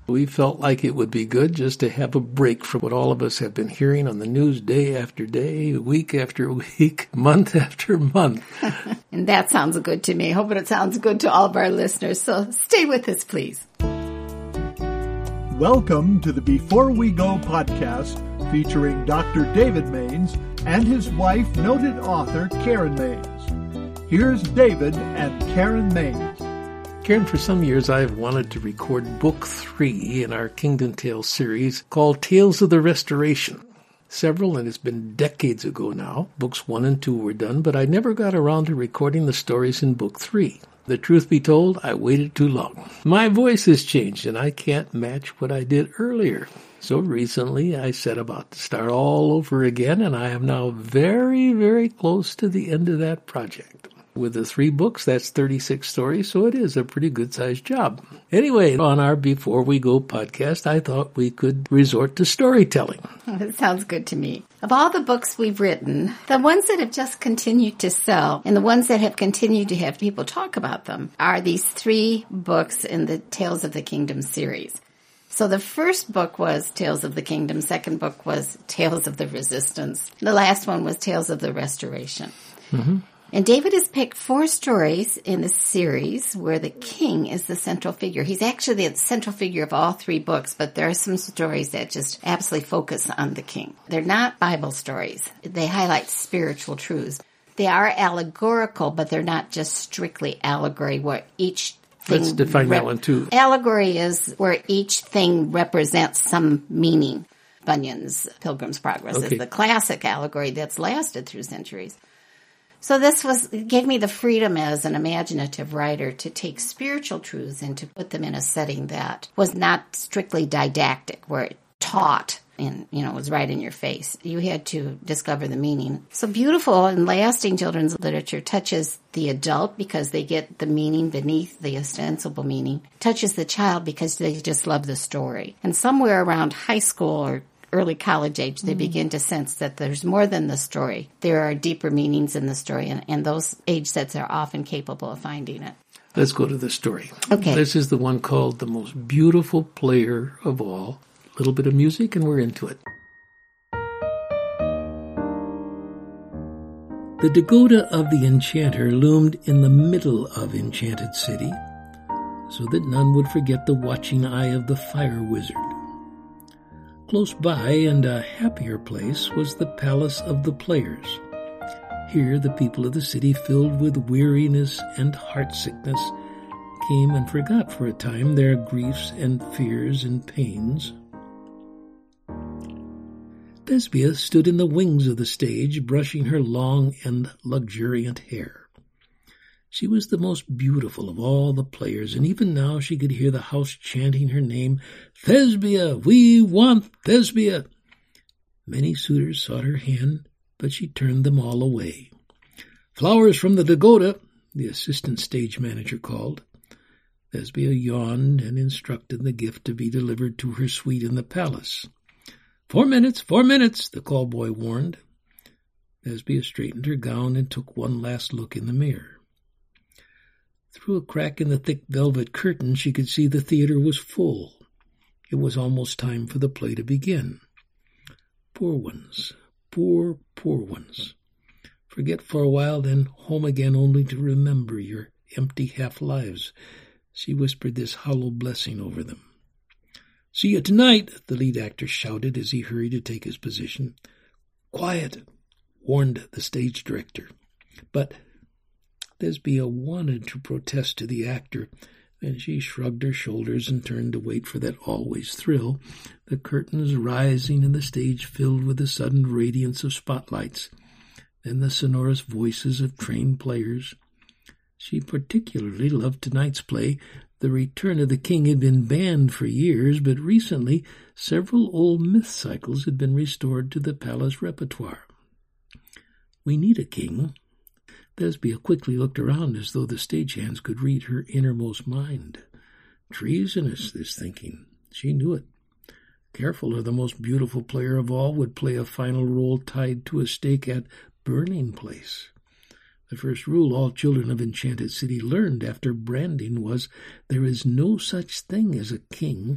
We felt like it would be good just to have a break from what all of us have been hearing on the news day after day, week after week, month after month. And that sounds good to me. Hoping it sounds good to all of our listeners. So stay with us, please. Welcome to the Before We Go podcast featuring Dr. David Maines and his wife, noted author Karen Maines. Here's David and Karen Maines. Karen, for some years I've wanted to record Book 3 in our Kingdom Tales series called Tales of the Restoration. Several, and it's been decades ago now, Books 1 and 2 were done, but I never got around to recording the stories in Book 3. The truth be told, I waited too long. My voice has changed, and I can't match what I did earlier. So recently I set about to start all over again, and I am now very, very close to the end of that project. With the 3 books, that's 36 stories, so it is a pretty good-sized job. Anyway, on our Before We Go podcast, I thought we could resort to storytelling. That sounds good to me. Of all the books we've written, the ones that have just continued to sell and the ones that have continued to have people talk about them are these 3 books in the Tales of the Kingdom series. So the first book was Tales of the Kingdom, second book was Tales of the Resistance, the last one was Tales of the Restoration. Mm-hmm. And David has picked 4 stories in the series where the king is the central figure. He's actually the central figure of all 3 books, but there are some stories that just absolutely focus on the king. They're not Bible stories. They highlight spiritual truths. They are allegorical, but they're not just strictly allegory where each thing... Let's define that one too. Allegory is where each thing represents some meaning. Bunyan's Pilgrim's Progress is the classic allegory that's lasted through centuries. So it gave me the freedom as an imaginative writer to take spiritual truths and to put them in a setting that was not strictly didactic, where it taught and, was right in your face. You had to discover the meaning. So beautiful and lasting children's literature touches the adult because they get the meaning beneath the ostensible meaning, touches the child because they just love the story. And somewhere around high school or early college age, they begin to sense that there's more than the story. There are deeper meanings in the story, and those age sets are often capable of finding it. Let's go to the story. Okay. This is the one called The Most Beautiful Player of All. A little bit of music, and we're into it. The Dagoda of the Enchanter loomed in the middle of Enchanted City, so that none would forget the watching eye of the Fire Wizard. Close by, and a happier place, was the Palace of the Players. Here the people of the city, filled with weariness and heartsickness, came and forgot for a time their griefs and fears and pains. Thesbia stood in the wings of the stage, brushing her long and luxuriant hair. She was the most beautiful of all the players, and even now she could hear the house chanting her name, "Thesbia, we want Thesbia." Many suitors sought her hand, but she turned them all away. "Flowers from the Dagoda," the assistant stage manager called. Thesbia yawned and instructed the gift to be delivered to her suite in the palace. 4 minutes, 4 minutes, the callboy warned. Thesbia straightened her gown and took one last look in the mirror. Through a crack in the thick velvet curtain, she could see the theater was full. It was almost time for the play to begin. Poor ones, poor, poor ones. Forget for a while, then home again only to remember your empty half-lives. She whispered this hollow blessing over them. "See you tonight," the lead actor shouted as he hurried to take his position. "Quiet," warned the stage director. But Thesbia wanted to protest to the actor, then she shrugged her shoulders and turned to wait for that always thrill, the curtains rising and the stage filled with the sudden radiance of spotlights, then the sonorous voices of trained players. She particularly loved tonight's play. The Return of the King had been banned for years, but recently several old myth cycles had been restored to the palace repertoire. "We need a king." Thesbia quickly looked around as though the stagehands could read her innermost mind. Treasonous, this thinking. She knew it. Careful, or the most beautiful player of all would play a final role tied to a stake at Burning Place. The first rule all children of Enchanted City learned after branding was, there is no such thing as a king,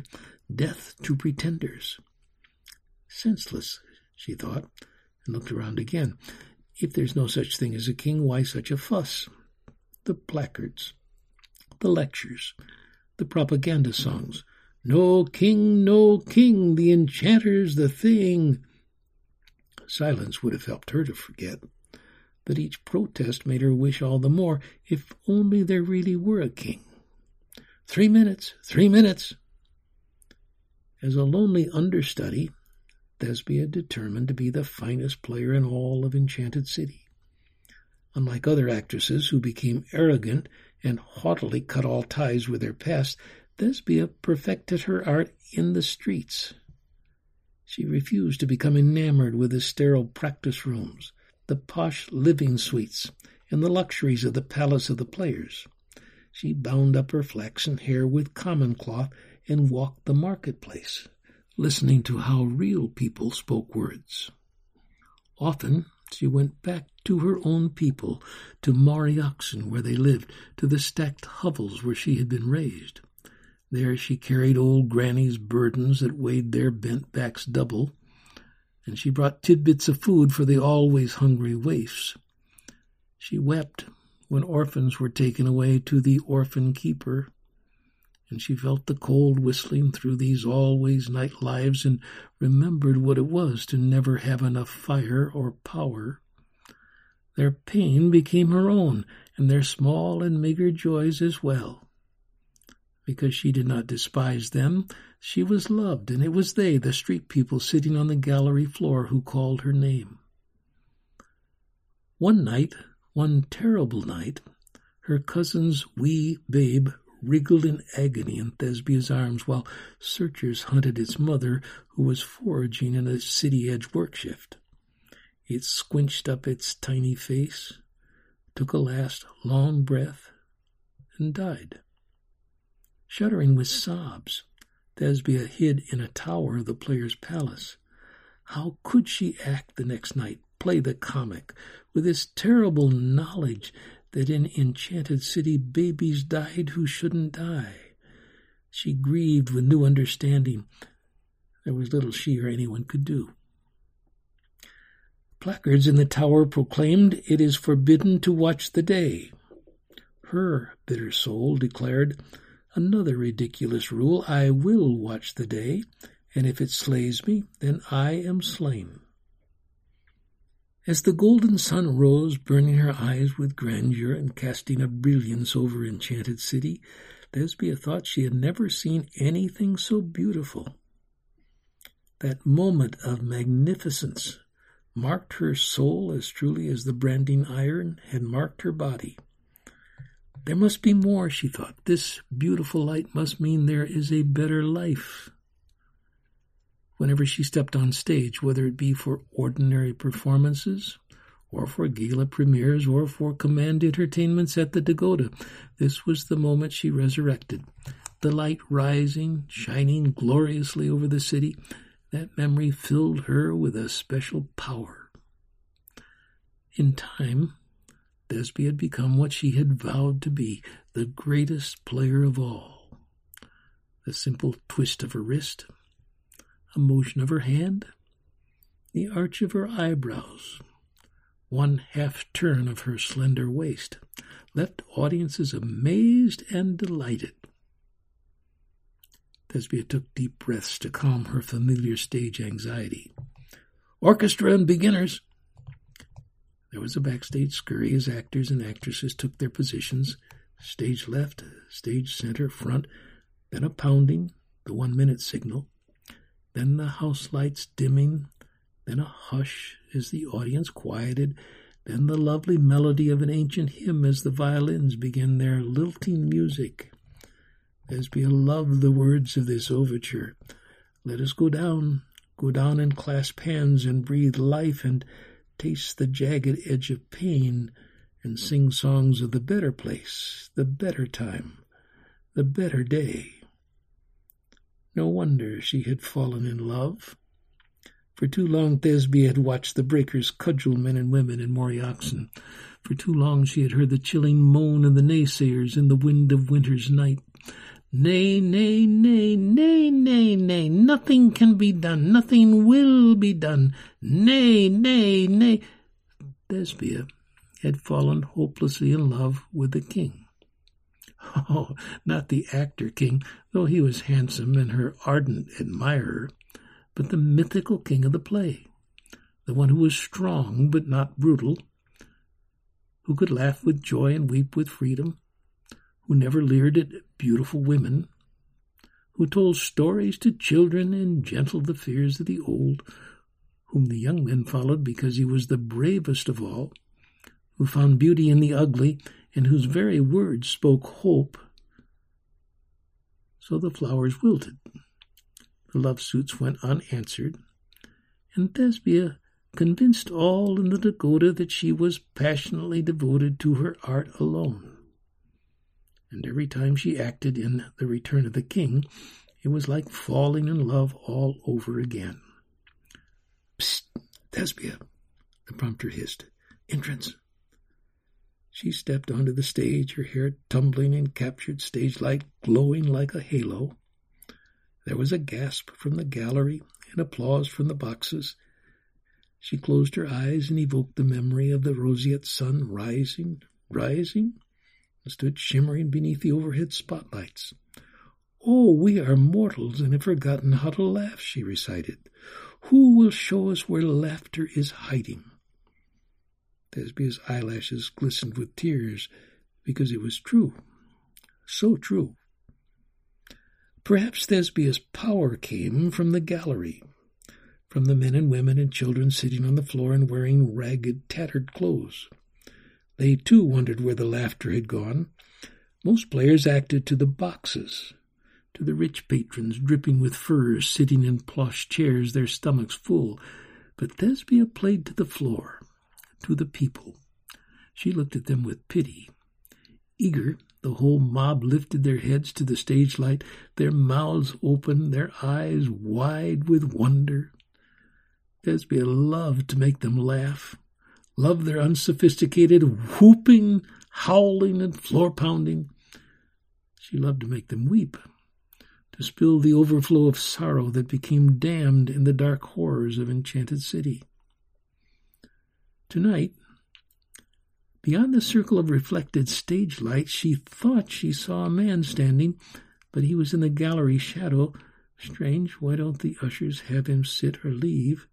death to pretenders. Senseless, she thought, and looked around again. If there's no such thing as a king, why such a fuss? The placards, the lectures, the propaganda songs. No king, the enchanter's the thing. Silence would have helped her to forget, but each protest made her wish all the more, if only there really were a king. 3 minutes, 3 minutes. As a lonely understudy, Thesbia determined to be the finest player in all of Enchanted City. Unlike other actresses who became arrogant and haughtily cut all ties with their past, Thesbia perfected her art in the streets. She refused to become enamored with the sterile practice rooms, the posh living suites, and the luxuries of the palace of the players. She bound up her flaxen hair with common cloth and walked the marketplace, listening to how real people spoke words. Often she went back to her own people, to Moriaxen where they lived, to the stacked hovels where she had been raised. There she carried old Granny's burdens that weighed their bent backs double, and she brought tidbits of food for the always hungry waifs. She wept when orphans were taken away to the orphan keeper, and she felt the cold whistling through these always night lives and remembered what it was to never have enough fire or power. Their pain became her own, and their small and meager joys as well. Because she did not despise them, she was loved, and it was they, the street people sitting on the gallery floor, who called her name. One night, one terrible night, her cousin's wee babe wriggled in agony in Thesbia's arms while searchers hunted its mother, who was foraging in a city-edge workshift. It squinched up its tiny face, took a last long breath, and died. Shuddering with sobs, Thesbia hid in a tower of the player's palace. How could she act the next night, play the comic, with this terrible knowledge that in Enchanted City babies died who shouldn't die? She grieved with new understanding. There was little she or anyone could do. Placards in the tower proclaimed, "It is forbidden to watch the day." Her bitter soul declared, "Another ridiculous rule, I will watch the day, and if it slays me, then I am slain." As the golden sun rose, burning her eyes with grandeur and casting a brilliance over Enchanted City, Thesbia thought she had never seen anything so beautiful. That moment of magnificence marked her soul as truly as the branding iron had marked her body. There must be more, she thought. This beautiful light must mean there is a better life. Whenever she stepped on stage, whether it be for ordinary performances, or for gala premieres, or for command entertainments at the Dagoda, this was the moment she resurrected. The light rising, shining gloriously over the city, that memory filled her with a special power. In time, Thesbia had become what she had vowed to be, the greatest player of all. The simple twist of her wrist, a motion of her hand, the arch of her eyebrows, one half-turn of her slender waist, left audiences amazed and delighted. Thesbia took deep breaths to calm her familiar stage anxiety. "Orchestra and beginners!" There was a backstage scurry as actors and actresses took their positions, stage left, stage center, front, then a pounding, the 1-minute signal, then the house lights dimming, then a hush as the audience quieted, then the lovely melody of an ancient hymn as the violins began their lilting music. Thesbia loved the words of this overture. Let us go down and clasp hands and breathe life and taste the jagged edge of pain and sing songs of the better place, the better time, the better day. No wonder she had fallen in love. For too long Thesbia had watched the breakers cudgel men and women in Moriaxen. For too long she had heard the chilling moan of the naysayers in the wind of winter's night. Nay, nay, nay, nay, nay, nay, nothing can be done, nothing will be done. Nay, nay, nay. Thesbia had fallen hopelessly in love with the king. Oh, not the actor king, though he was handsome and her ardent admirer, but the mythical king of the play, the one who was strong but not brutal, who could laugh with joy and weep with freedom, who never leered at beautiful women, who told stories to children and gentled the fears of the old, whom the young men followed because he was the bravest of all, who found beauty in the ugly, and whose very words spoke hope. So the flowers wilted, the love suits went unanswered, and Thesbia convinced all in the Dakota that she was passionately devoted to her art alone. And every time she acted in The Return of the King, it was like falling in love all over again. Psst, Thesbia, the prompter hissed. Entrance. She stepped onto the stage, her hair tumbling in captured stage light, glowing like a halo. There was a gasp from the gallery and applause from the boxes. She closed her eyes and evoked the memory of the roseate sun rising, and stood shimmering beneath the overhead spotlights. Oh, we are mortals and have forgotten how to laugh, she recited. Who will show us where laughter is hiding? Thesbia's eyelashes glistened with tears because it was true, so true. Perhaps Thesbia's power came from the gallery, from the men and women and children sitting on the floor and wearing ragged, tattered clothes. They, too, wondered where the laughter had gone. Most players acted to the boxes, to the rich patrons dripping with furs sitting in plush chairs, their stomachs full. But Thesbia played to the floor, to the people. She looked at them with pity. Eager, the whole mob lifted their heads to the stage light, their mouths open, their eyes wide with wonder. Thesbia loved to make them laugh, loved their unsophisticated whooping, howling, and floor-pounding. She loved to make them weep, to spill the overflow of sorrow that became dammed in the dark horrors of Enchanted City. Tonight, beyond the circle of reflected stage light, she thought she saw a man standing, but he was in the gallery shadow. Strange, why don't the ushers have him sit or leave?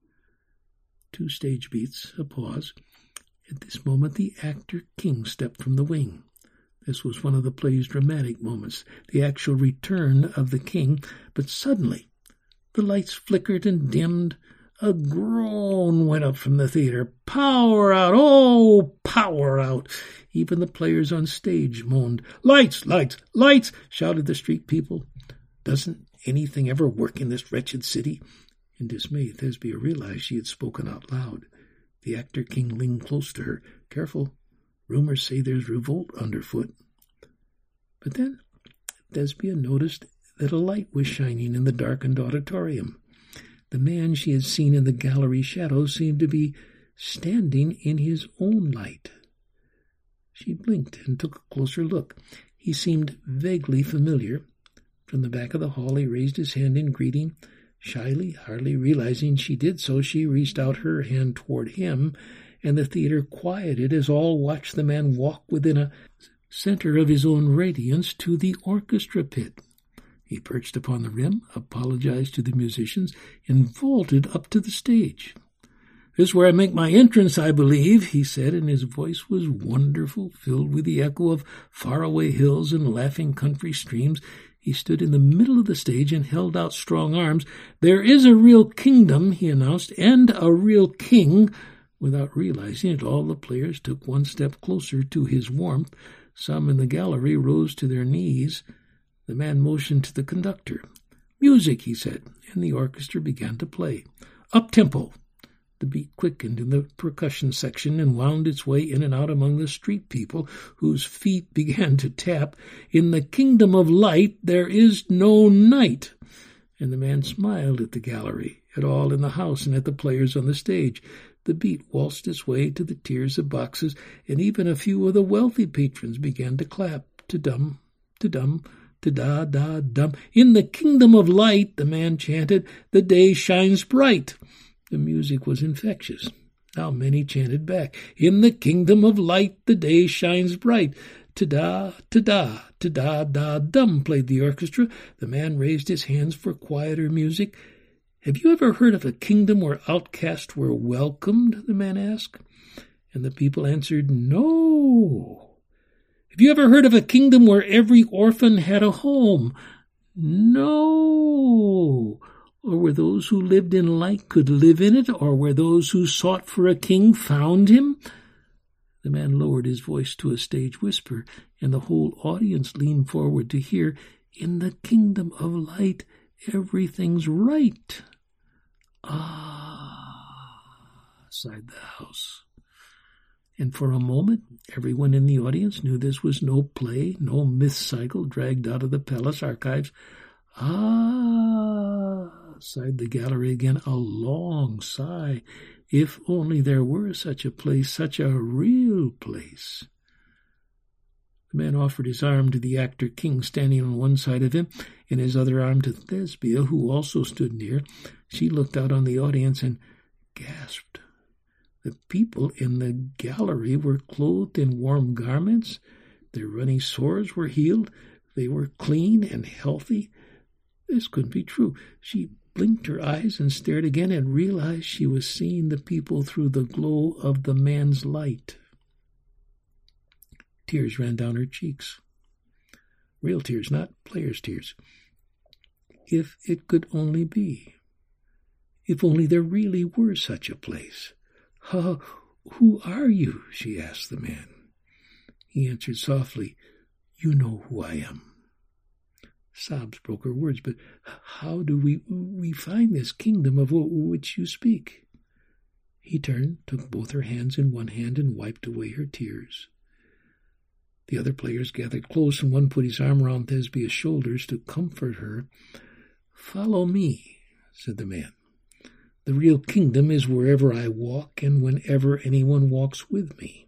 2 stage beats, a pause. At this moment, the actor king stepped from the wing. This was one of the play's dramatic moments, the actual return of the king. But suddenly, the lights flickered and dimmed. A groan went up from the theater. Power out! Oh, power out! Even the players on stage moaned. Lights! Lights! Lights! Shouted the street people. Doesn't anything ever work in this wretched city? In dismay, Thesbia realized she had spoken out loud. The actor king leaned close to her. Careful, rumors say there's revolt underfoot. But then Thesbia noticed that a light was shining in the darkened auditorium. The man she had seen in the gallery shadow seemed to be standing in his own light. She blinked and took a closer look. He seemed vaguely familiar. From the back of the hall he raised his hand in greeting. Shyly, hardly realizing she did so, she reached out her hand toward him, and the theater quieted as all watched the man walk within a center of his own radiance to the orchestra pit. He perched upon the rim, apologized to the musicians, and vaulted up to the stage. This is where I make my entrance, I believe, he said, and his voice was wonderful, filled with the echo of faraway hills and laughing country streams. He stood in the middle of the stage and held out strong arms. There is a real kingdom, he announced, and a real king. Without realizing it, all the players took one step closer to his warmth. Some in the gallery rose to their knees. The man motioned to the conductor. Music, he said, and the orchestra began to play. Up-tempo. The beat quickened in the percussion section and wound its way in and out among the street people, whose feet began to tap. In the kingdom of light there is no night. And the man smiled at the gallery, at all in the house, and at the players on the stage. The beat waltzed its way to the tiers of boxes, and even a few of the wealthy patrons began to clap, to dum, ta-da-da-dum. In the kingdom of light, the man chanted, the day shines bright. The music was infectious. Now many chanted back, in the kingdom of light, the day shines bright. Ta-da, ta-da, ta-da-da-dum, played the orchestra. The man raised his hands for quieter music. Have you ever heard of a kingdom where outcasts were welcomed? The man asked. And the people answered, no. Have you ever heard of a kingdom where every orphan had a home? No. Or where those who lived in light could live in it, or where those who sought for a king found him? The man lowered his voice to a stage whisper, and the whole audience leaned forward to hear, in the kingdom of light, everything's right. Ah, sighed the house. And for a moment, everyone in the audience knew this was no play, no myth cycle dragged out of the palace archives. Ah, sighed the gallery again, a long sigh. If only there were such a place, such a real place. The man offered his arm to the actor king standing on one side of him, and his other arm to Thesbia, who also stood near. She looked out on the audience and gasped. The people in the gallery were clothed in warm garments. Their runny sores were healed. They were clean and healthy. This couldn't be true. She blinked her eyes and stared again and realized she was seeing the people through the glow of the man's light. Tears ran down her cheeks. Real tears, not players' tears. If it could only be. If only there really were such a place. Who are you? She asked the man. He answered softly, you know who I am. Sobs broke her words, but how do we find this kingdom of which you speak? He turned, took both her hands in one hand, and wiped away her tears. The other players gathered close, and one put his arm around Thesbia's shoulders to comfort her. Follow me, said the man. The real kingdom is wherever I walk and whenever anyone walks with me.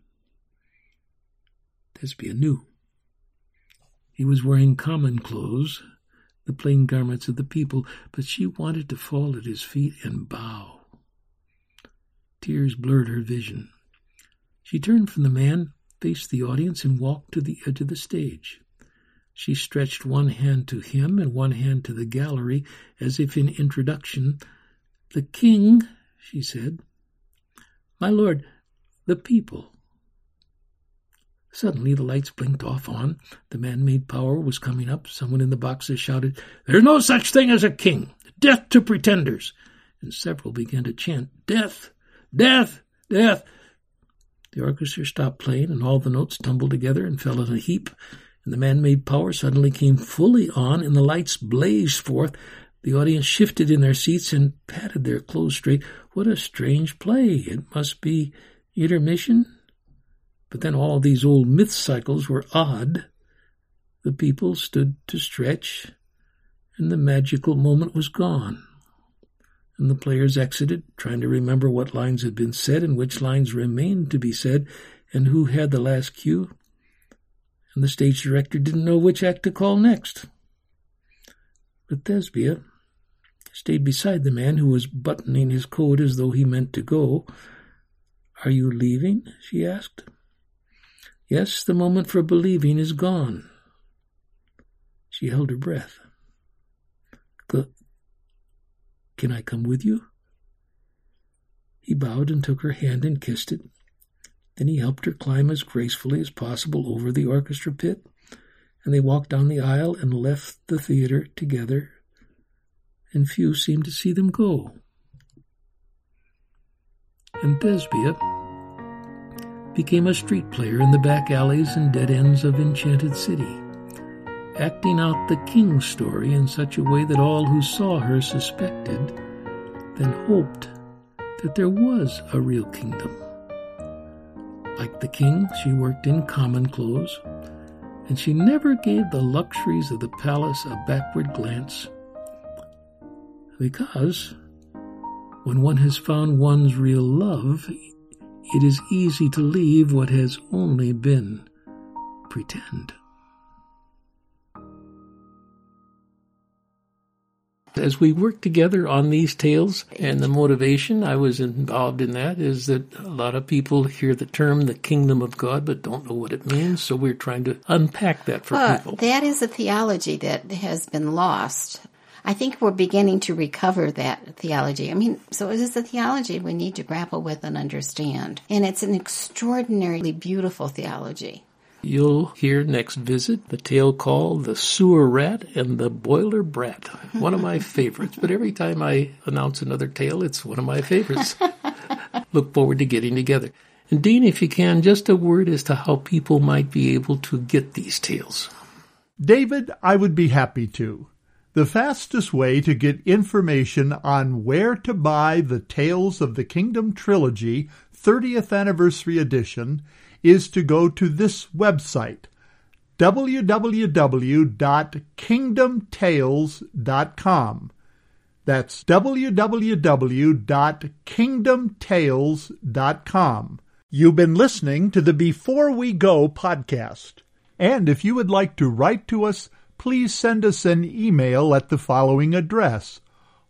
Thesbia knew. He was wearing common clothes, the plain garments of the people, but she wanted to fall at his feet and bow. Tears blurred her vision. She turned from the man, faced the audience, and walked to the edge of the stage. She stretched one hand to him and one hand to the gallery, as if in introduction. The king, she said. My lord, the people. Suddenly the lights blinked off on. The man-made power was coming up. Someone in the boxes shouted, There's no such thing as a king! Death to pretenders! And several began to chant, Death! Death! Death! The orchestra stopped playing, and all the notes tumbled together and fell in a heap. And the man-made power suddenly came fully on, and the lights blazed forth. The audience shifted in their seats and patted their clothes straight. What a strange play! It must be intermission? But then all these old myth cycles were odd. The people stood to stretch, and the magical moment was gone. And the players exited, trying to remember what lines had been said and which lines remained to be said, and who had the last cue. And the stage director didn't know which act to call next. But Thesbia stayed beside the man, who was buttoning his coat as though he meant to go. Are you leaving? She asked. Yes, the moment for believing is gone. She held her breath. Can I come with you? He bowed and took her hand and kissed it. Then he helped her climb as gracefully as possible over the orchestra pit, and they walked down the aisle and left the theater together, and few seemed to see them go. And Thesbia became a street player in the back alleys and dead ends of Enchanted City, acting out the king's story in such a way that all who saw her suspected, then hoped that there was a real kingdom. Like the king, she worked in common clothes, and she never gave the luxuries of the palace a backward glance, because when one has found one's real love, it is easy to leave what has only been pretend. As we work together on these tales, and the motivation, I was involved in that, is that a lot of people hear the term the kingdom of God but don't know what it means, so we're trying to unpack that for people. That is a theology that has been lost. I think we're beginning to recover that theology. So it is a theology we need to grapple with and understand. And it's an extraordinarily beautiful theology. You'll hear next visit the tale called The Sewer Rat and the Boiler Brat. One of my favorites. But every time I announce another tale, it's one of my favorites. Look forward to getting together. And Dean, if you can, just a word as to how people might be able to get these tales. David, I would be happy to. The fastest way to get information on where to buy the Tales of the Kingdom Trilogy 30th Anniversary Edition is to go to this website, www.kingdomtales.com. That's www.kingdomtales.com. You've been listening to the Before We Go podcast. And if you would like to write to us, please send us an email at the following address,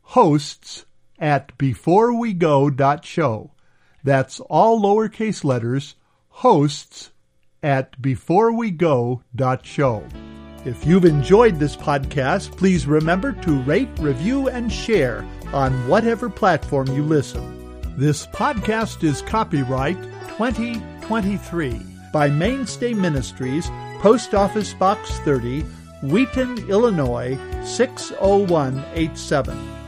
hosts@beforewego.show. That's all lowercase letters, hosts@beforewego.show. If you've enjoyed this podcast, please remember to rate, review, and share on whatever platform you listen. This podcast is copyright 2023 by Mainstay Ministries, Post Office Box 30, Wheaton, Illinois, 60187.